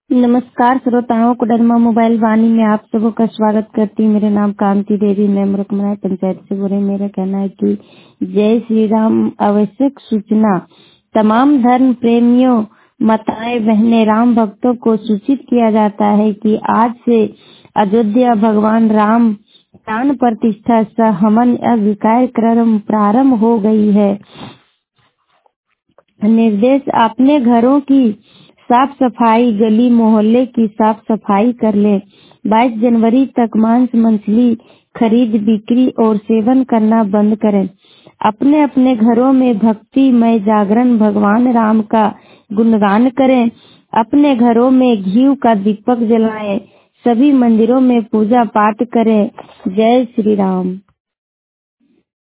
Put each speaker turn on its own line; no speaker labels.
नमस्कार श्रोताओं, कोडरमा मोबाइल वाणी में आप सबों का स्वागत करती हूँ। मेरा नाम कांति देवी, मैं मुरकमनाई पंचायत से बोल रही। मेरा कहना है कि जय श्री राम। आवश्यक सूचना, तमाम धर्म प्रेमियों, माताएं बहनें, राम भक्तों को सूचित किया जाता है कि आज से अयोध्या भगवान राम प्राण प्रतिष्ठा सह हवन यज्ञ कार्यक्रम प्रारंभ हो गई है। निर्देश, अपने घरों की साफ सफाई, गली मोहल्ले की साफ सफाई कर लें। 22 जनवरी तक मांस मछली खरीद बिक्री और सेवन करना बंद करें। अपने अपने घरों में भक्तिमय जागरण, भगवान राम का गुणगान करें। अपने घरों में घी का दीपक जलाएं। सभी मंदिरों में पूजा पाठ करें। जय श्री राम।